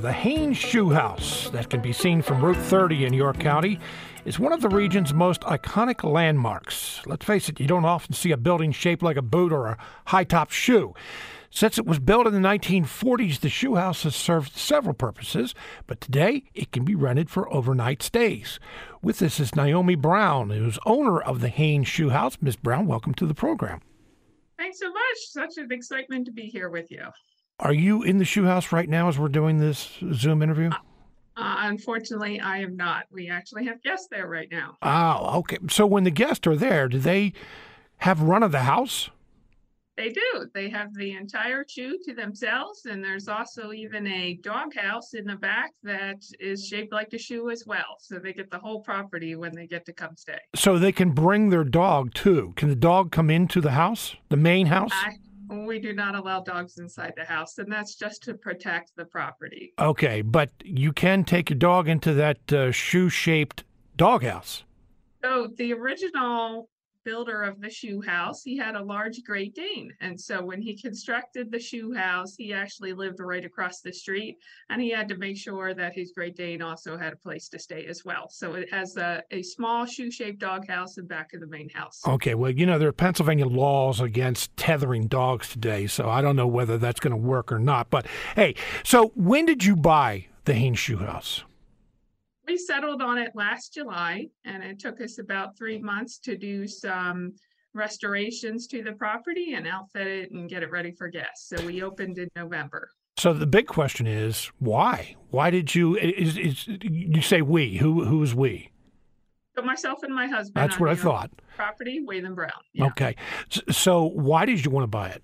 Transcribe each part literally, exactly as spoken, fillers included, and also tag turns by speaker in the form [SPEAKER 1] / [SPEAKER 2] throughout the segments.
[SPEAKER 1] the Haynes Shoe House, that can be seen from Route thirty in York County, is one of the region's most iconic landmarks. Let's face it, you don't often see a building shaped like a boot or a high-top shoe. Since it was built in the nineteen forties, the shoe house has served several purposes, but today it can be rented for overnight stays. With us is Naomi Brown, who's owner of the Haynes Shoe House. Miz Brown, welcome to the program.
[SPEAKER 2] Thanks so much. Such an excitement to be here with you.
[SPEAKER 1] Are you in the shoe house right now as we're doing this Zoom interview?
[SPEAKER 2] Uh, uh, unfortunately, I am not. We actually have guests there right now.
[SPEAKER 1] Oh, okay. So when the guests are there, do they have run of the house?
[SPEAKER 2] They do. They have the entire shoe to themselves, and there's also even a dog house in the back that is shaped like a shoe as well. So they get the whole property when they get to come stay.
[SPEAKER 1] So they can bring their dog too. Can the dog come into the house, the main house?
[SPEAKER 2] I, we do not allow dogs inside the house, and that's just to protect the property.
[SPEAKER 1] Okay, but you can take your dog into that uh, shoe-shaped doghouse.
[SPEAKER 2] So the original builder of the shoe house, he had a large Great Dane, and so when he constructed the shoe house, he actually lived right across the street, and he had to make sure that his Great Dane also had a place to stay as well. So it has a, a small shoe-shaped dog house in back of the main house.
[SPEAKER 1] Okay, well, you know, there are Pennsylvania laws against tethering dogs today, so I don't know whether that's going to work or not. But hey, so when did you buy the Haynes Shoe House?
[SPEAKER 2] We settled on it last July, and it took us about three months to do some restorations to the property and outfit it and get it ready for guests. So we opened in November.
[SPEAKER 1] So the big question is, why? Why did you, is, is, you say we, who who is we?
[SPEAKER 2] So myself and my husband.
[SPEAKER 1] That's what I thought.
[SPEAKER 2] Property, Wayland Brown. Yeah.
[SPEAKER 1] Okay. So why did you want to buy it?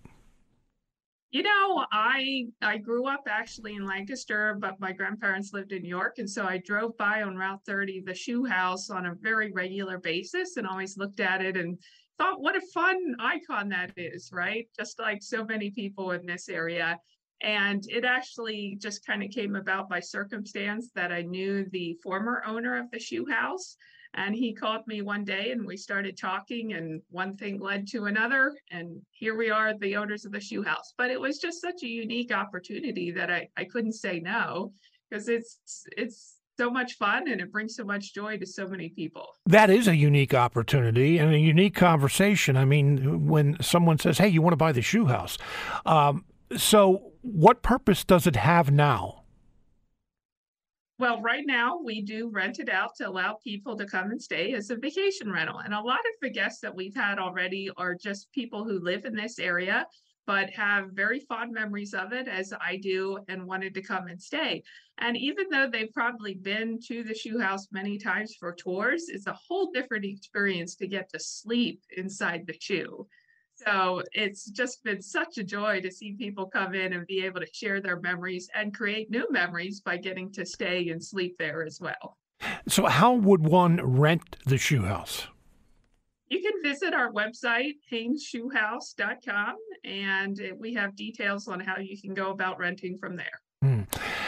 [SPEAKER 2] You know, I I grew up actually in Lancaster, but my grandparents lived in York. And so I drove by on Route thirty, the shoe house, on a very regular basis and always looked at it and thought, what a fun icon that is, right? Just like so many people in this area. And it actually just kind of came about by circumstance that I knew the former owner of the shoe house. And he called me one day and we started talking, and one thing led to another. And here we are, the owners of the shoe house. But it was just such a unique opportunity that I, I couldn't say no, because it's it's so much fun and it brings so much joy to so many people.
[SPEAKER 1] That is a unique opportunity and a unique conversation. I mean, when someone says, hey, you want to buy the shoe house. Um, so what purpose does it have now?
[SPEAKER 2] Well, right now we do rent it out to allow people to come and stay as a vacation rental. And a lot of the guests that we've had already are just people who live in this area, but have very fond memories of it, as I do, and wanted to come and stay. And even though they've probably been to the shoe house many times for tours, it's a whole different experience to get to sleep inside the shoe. So it's just been such a joy to see people come in and be able to share their memories and create new memories by getting to stay and sleep there as well.
[SPEAKER 1] So how would one rent the shoe house?
[SPEAKER 2] You can visit our website, haynes shoe house dot com, and we have details on how you can go about renting from there.
[SPEAKER 1] Hmm.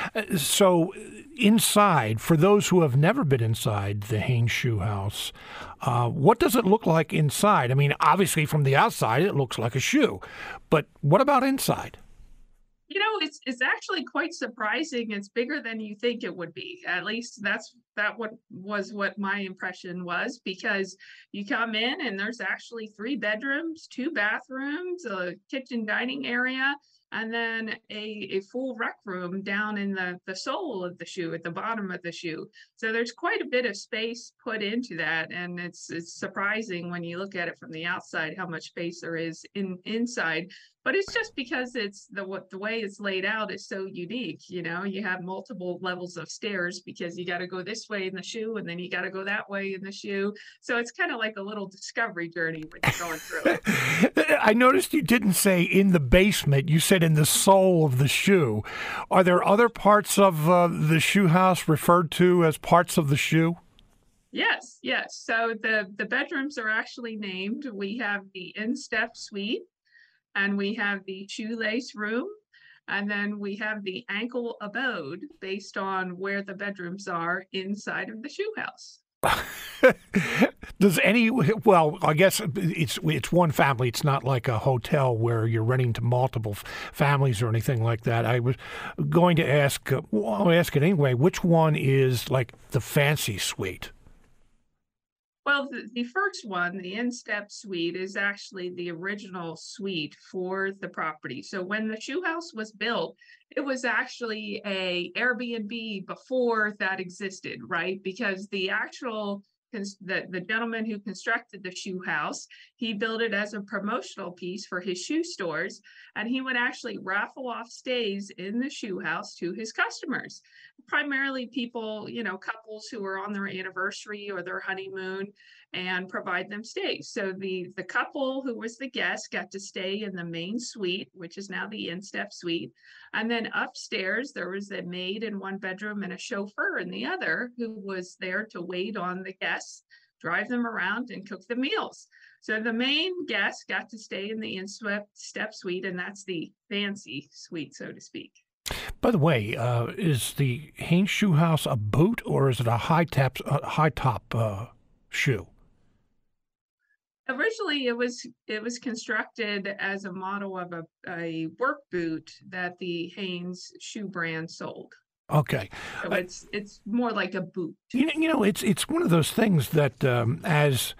[SPEAKER 1] So inside, for those who have never been inside the Haynes Shoe House, uh, what does it look like inside? I mean, obviously from the outside, it looks like a shoe, but what about inside?
[SPEAKER 2] You know, it's it's actually quite surprising. It's bigger than you think it would be. At least that's that what was what my impression was, because you come in and there's actually three bedrooms, two bathrooms, a kitchen dining area, and then a, a full rec room down in the, the sole of the shoe, at the bottom of the shoe. So there's quite a bit of space put into that. And it's it's surprising when you look at it from the outside how much space there is in inside. But it's just because it's the what the way it's laid out is so unique. You know, you have multiple levels of stairs because you got to go this way in the shoe and then you got to go that way in the shoe. So it's kind of like a little discovery journey when you're going through it.
[SPEAKER 1] I noticed you didn't say in the basement. You said in the sole of the shoe. Are there other parts of uh, the shoe house referred to as parts of the shoe?
[SPEAKER 2] Yes, yes. So the, the bedrooms are actually named. We have the instep suite, and we have the shoelace room, and then we have the ankle abode based on where the bedrooms are inside of the shoe house.
[SPEAKER 1] Does any, well, I guess it's it's one family. It's not like a hotel where you're renting to multiple f- families or anything like that. I was going to ask, uh, well, I'll ask it anyway, which one is like the fancy suite?
[SPEAKER 2] Well, the, the first one, the Instep Suite, is actually the original suite for the property. So when the shoe house was built, it was actually a Airbnb before that existed, right? Because the actual cons- the, the gentleman who constructed the shoe house, he built it as a promotional piece for his shoe stores, and he would actually raffle off stays in the shoe house to his customers, primarily people, you know, couples who are on their anniversary or their honeymoon, and provide them stays. So the the couple who was the guest got to stay in the main suite, which is now the Instep Suite. And then upstairs, there was a maid in one bedroom and a chauffeur in the other who was there to wait on the guests, drive them around, and cook the meals. So the main guest got to stay in the Instep Step Suite, and that's the fancy suite, so to speak.
[SPEAKER 1] By the way, uh, is the Hanes Shoe House a boot or is it a high top, uh, high top uh, shoe?
[SPEAKER 2] Originally, it was it was constructed as a model of a, a work boot that the Hanes shoe brand sold.
[SPEAKER 1] Okay.
[SPEAKER 2] So
[SPEAKER 1] Uh,
[SPEAKER 2] it's it's more like a boot.
[SPEAKER 1] you know, you know, it's it's one of those things that um, as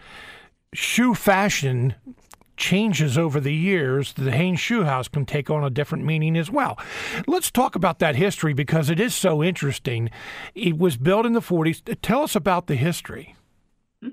[SPEAKER 1] shoe fashion changes over the years, the Hanes Shoe House can take on a different meaning as well. Let's talk about that history because it is so interesting. It was built in the forties. Tell us about the history.
[SPEAKER 2] Mhm.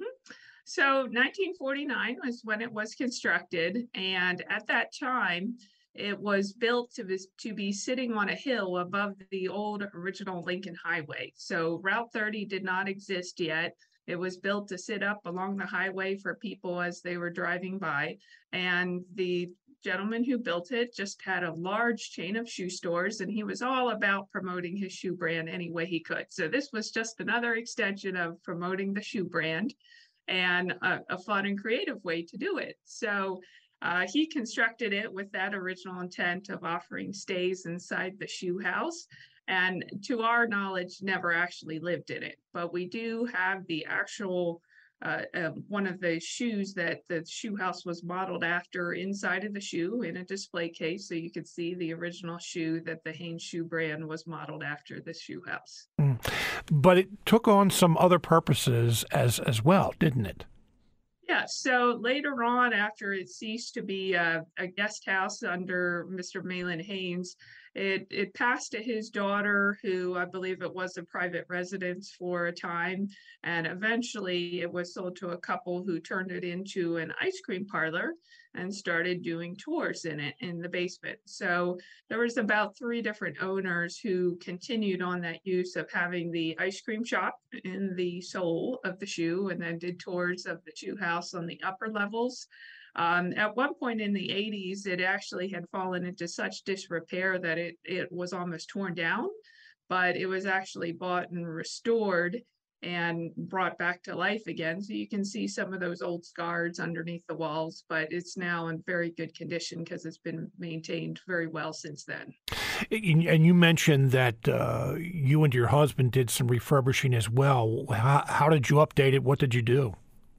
[SPEAKER 2] So nineteen forty-nine was when it was constructed, and at that time, it was built to be, to be sitting on a hill above the old original Lincoln Highway. So Route thirty did not exist yet. It was built to sit up along the highway for people as they were driving by. And the gentleman who built it just had a large chain of shoe stores, and he was all about promoting his shoe brand any way he could. So this was just another extension of promoting the shoe brand, and a, a fun and creative way to do it. So uh, he constructed it with that original intent of offering stays inside the shoe house, and to our knowledge, never actually lived in it. But we do have the actual uh, uh, one of the shoes that the shoe house was modeled after inside of the shoe in a display case, so you could see the original shoe that the Hanes shoe brand was modeled after the shoe house.
[SPEAKER 1] Mm. But it took on some other purposes as as well, didn't it?
[SPEAKER 2] Yeah, so later on, after it ceased to be a, a guest house under Mister Malin Hanes, it, it passed to his daughter, who I believe it was a private residence for a time. And eventually it was sold to a couple who turned it into an ice cream parlor and started doing tours in it in the basement. So there was about three different owners who continued on that use of having the ice cream shop in the sole of the shoe, and then did tours of the shoe house on the upper levels. Um, at one point in the eighties, it actually had fallen into such disrepair that it, it was almost torn down, but it was actually bought and restored and brought back to life again. So you can see some of those old scars underneath the walls, but it's now in very good condition because it's been maintained very well since then.
[SPEAKER 1] And and you mentioned that uh, you and your husband did some refurbishing as well. How, how did you update it? What did you do?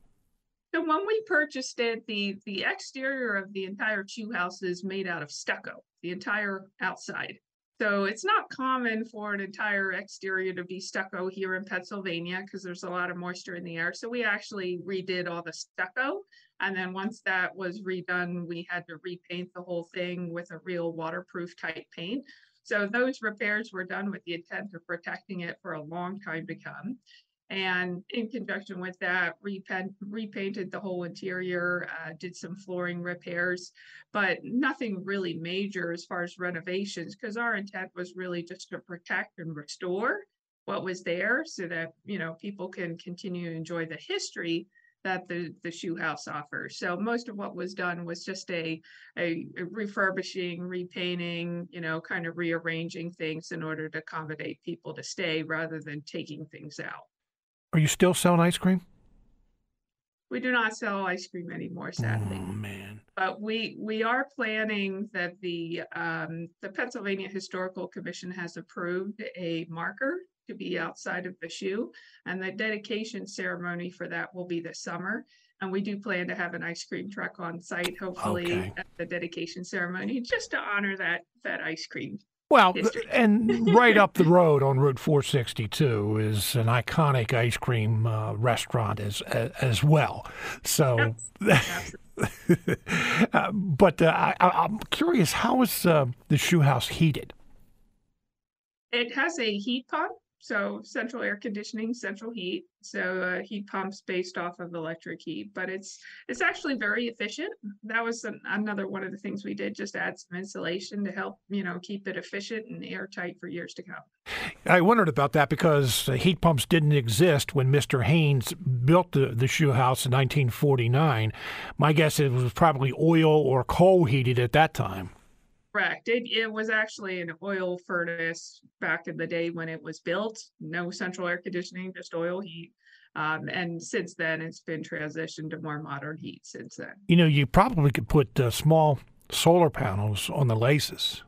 [SPEAKER 2] So when we purchased it, the, the exterior of the entire shoe house is made out of stucco, the entire outside. So it's not common for an entire exterior to be stucco here in Pennsylvania because there's a lot of moisture in the air. So we actually redid all the stucco. And then once that was redone, we had to repaint the whole thing with a real waterproof type paint. So those repairs were done with the intent of protecting it for a long time to come. And in conjunction with that, repaint, repainted the whole interior, uh, did some flooring repairs, but nothing really major as far as renovations, because our intent was really just to protect and restore what was there so that, you know, people can continue to enjoy the history that the, the shoe house offers. So most of what was done was just a, a, a refurbishing, repainting, you know, kind of rearranging things in order to accommodate people to stay rather than taking things out.
[SPEAKER 1] Are you still selling ice cream?
[SPEAKER 2] We do not sell ice cream anymore, sadly.
[SPEAKER 1] Oh, man.
[SPEAKER 2] But we we are planning that the um, the Pennsylvania Historical Commission has approved a marker to be outside of the shoe. And the dedication ceremony for that will be this summer. And we do plan to have an ice cream truck on site, hopefully,
[SPEAKER 1] Okay.
[SPEAKER 2] at the dedication ceremony, just to honor that that ice cream
[SPEAKER 1] Well,
[SPEAKER 2] history.
[SPEAKER 1] and right up the road on Route four sixty-two is an iconic ice cream uh, restaurant as, as as well. So,
[SPEAKER 2] Absolutely.
[SPEAKER 1] uh, but uh, I, I- I'm curious, how is uh, the shoe house heated?
[SPEAKER 2] It has a heat pump, so central air conditioning, central heat. So uh, heat pumps based off of electric heat, but it's it's actually very efficient. That was an, another one of the things we did, just add some insulation to help, you know, keep it efficient and airtight for years to come.
[SPEAKER 1] I wondered about that because uh, heat pumps didn't exist when Mister Haynes built the, the shoe house in nineteen forty-nine. My guess it was probably oil or coal heated at that time.
[SPEAKER 2] Correct. It it was actually an oil furnace back in the day when it was built. No central air conditioning, just oil heat. Um, and since then, it's been transitioned to more modern heat since then.
[SPEAKER 1] You know, you probably could put uh, small solar panels on the laces.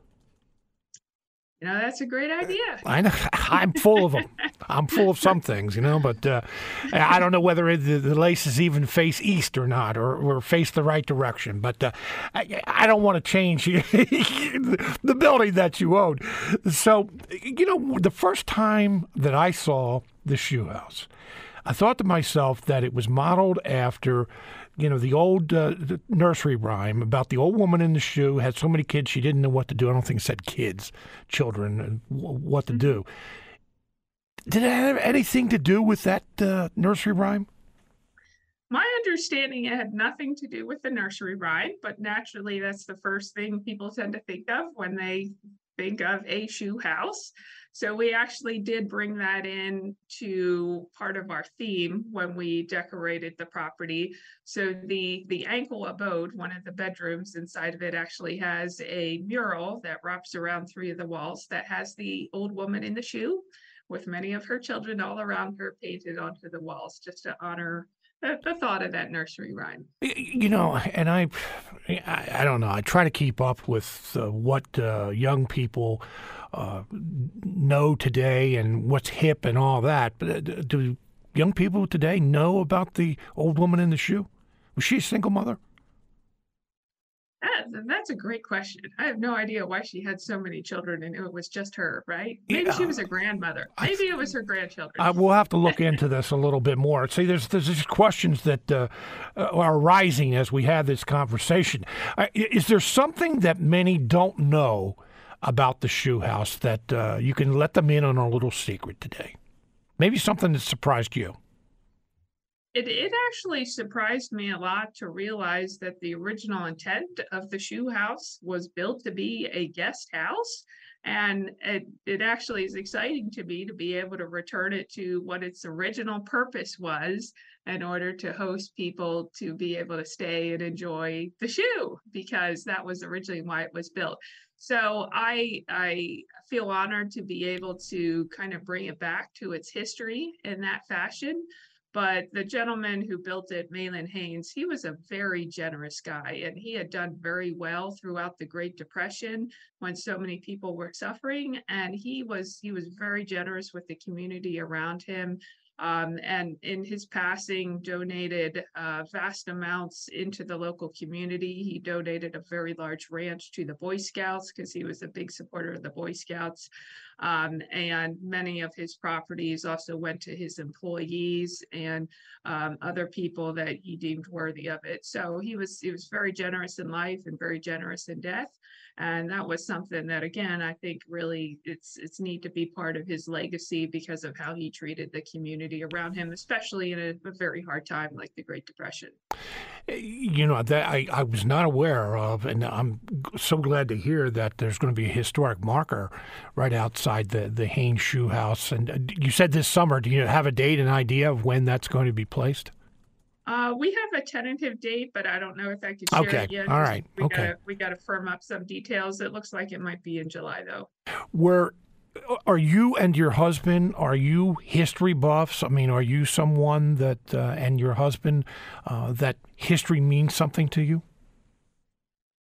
[SPEAKER 2] You know, that's a great idea.
[SPEAKER 1] I know, I'm full of them. I'm full of some things, you know, but uh, I don't know whether it, the, the laces even face east or not, or, or face the right direction. But uh, I, I don't want to change the building that you own. So, you know, the first time that I saw the shoe house, I thought to myself that it was modeled after, you know, the old uh, nursery rhyme about the old woman in the shoe had so many kids she didn't know what to do. I don't think it said kids, children, and w- what to do. Did it have anything to do with that uh, nursery rhyme?
[SPEAKER 2] My understanding, it had nothing to do with the nursery rhyme, but naturally, that's the first thing people tend to think of when they think of a shoe house. So we actually did bring that in to part of our theme when we decorated the property. So the the ankle abode, one of the bedrooms inside of it, actually has a mural that wraps around three of the walls that has the old woman in the shoe with many of her children all around her painted onto the walls, just to honor the, the thought of that nursery rhyme.
[SPEAKER 1] Y- You know, and I, I, I don't know. I try to keep up with uh, what uh, young people uh, know today and what's hip and all that. But uh, d- do young people today know about the old woman in the shoe? Was she a single mother?
[SPEAKER 2] That, that's a great question. I have no idea why she had so many children and it was just her, right? Maybe she
[SPEAKER 1] Yeah,
[SPEAKER 2] was a grandmother.
[SPEAKER 1] I
[SPEAKER 2] Maybe it was her grandchildren.
[SPEAKER 1] I will have to look into this a little bit more. See, there's there's just questions that uh, uh, are arising as we have this conversation. Uh, i- is there something that many don't know about the shoe house that uh, you can let them in on a little secret today? Maybe something that surprised you.
[SPEAKER 2] It it actually surprised me a lot to realize that the original intent of the shoe house was built to be a guest house. And it, it actually is exciting to me to be able to return it to what its original purpose was in order to host people to be able to stay and enjoy the shoe, because that was originally why it was built. So I I feel honored to be able to kind of bring it back to its history in that fashion. But the gentleman who built it, Malin Haynes, he was a very generous guy, and he had done very well throughout the Great Depression when so many people were suffering. And he was he was very generous with the community around him. Um, and in his passing, donated uh, vast amounts into the local community. He donated a very large ranch to the Boy Scouts because he was a big supporter of the Boy Scouts. Um, and many of his properties also went to his employees and um, other people that he deemed worthy of it. So he was he was very generous in life and very generous in death. And that was something that, again, I think really it's it's neat to be part of his legacy because of how he treated the community around him, especially in a, a very hard time like the Great Depression.
[SPEAKER 1] You know, that I, I was not aware of, and I'm so glad to hear that there's going to be a historic marker right outside the, the Haynes Shoe House. And uh, you said this summer. Do you have a date, an idea of when that's going to be placed?
[SPEAKER 2] Uh, we have a tentative date, but I don't know if I could share
[SPEAKER 1] Okay,
[SPEAKER 2] it yet.
[SPEAKER 1] all
[SPEAKER 2] just
[SPEAKER 1] right,
[SPEAKER 2] We
[SPEAKER 1] okay.
[SPEAKER 2] gotta, we gotta firm up some details. It looks like it might be in July, though.
[SPEAKER 1] Where are you and your husband? Are you history buffs? I mean, are you someone that uh, and your husband uh, that history means something to you?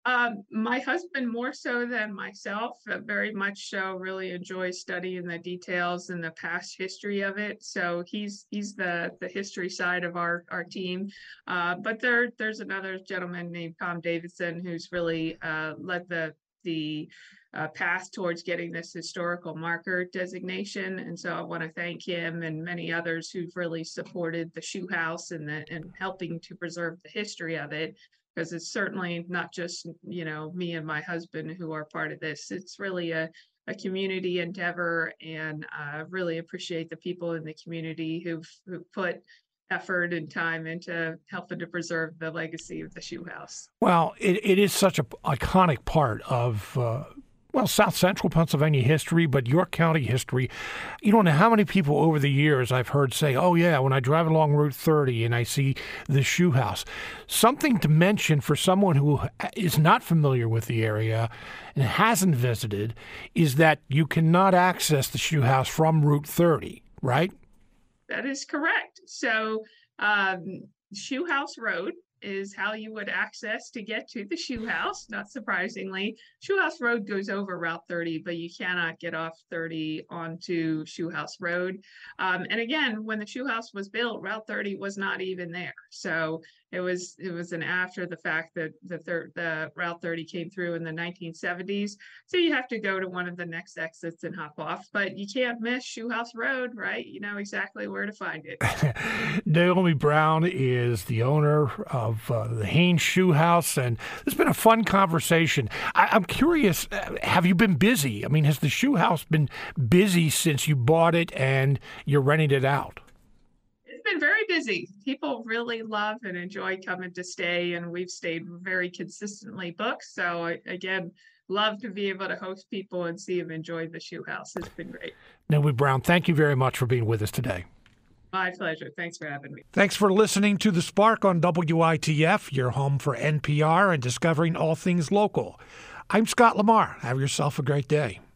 [SPEAKER 2] Um, my husband more so than myself, uh, very much so, really enjoys studying the details and the past history of it. So he's he's the the history side of our our team. Uh, but there there's another gentleman named Tom Davidson who's really uh, led the the uh, path towards getting this historical marker designation. And so I want to thank him and many others who've really supported the Shoe House and the and helping to preserve the history of it. Because it's certainly not just, you know, me and my husband who are part of this. It's really a, a community endeavor, and I uh, really appreciate the people in the community who've, who've put effort and time into helping to preserve the legacy of the Shoe House.
[SPEAKER 1] Well, it, it is such an iconic part of uh, well, South Central Pennsylvania history, but York County history. You don't know how many people over the years I've heard say, oh, yeah, when I drive along Route thirty and I see the Shoe House. Something to mention for someone who is not familiar with the area and hasn't visited is that you cannot access the Shoe House from Route thirty, right?
[SPEAKER 2] That is correct. So um, Shoe House Road is how you would access to get to the Shoe House, not surprisingly. Shoe House Road goes over Route thirty, but you cannot get off thirty onto Shoe House Road. Um, and again, when the Shoe House was built, Route thirty was not even there. So it was it was an after the fact that the third the Route thirty came through in the nineteen seventies. So you have to go to one of the next exits and hop off, but you can't miss Shoe House Road, right? You know exactly where to find it.
[SPEAKER 1] Naomi Brown is the owner of uh, the Haynes Shoe House, and it's been a fun conversation. I, I'm curious, uh, have you been busy? I mean, has the Shoe House been busy since you bought it and you're renting it out?
[SPEAKER 2] Been very busy. People really love and enjoy coming to stay, and we've stayed very consistently booked. So I, again, love to be able to host people and see them enjoy the Shoe House. It's been great.
[SPEAKER 1] Naomi Brown, thank you very much for being with us today.
[SPEAKER 2] My pleasure. Thanks for having me.
[SPEAKER 1] Thanks for listening to The Spark on W I T F, your home for N P R and discovering all things local. I'm Scott Lamar. Have yourself a great day.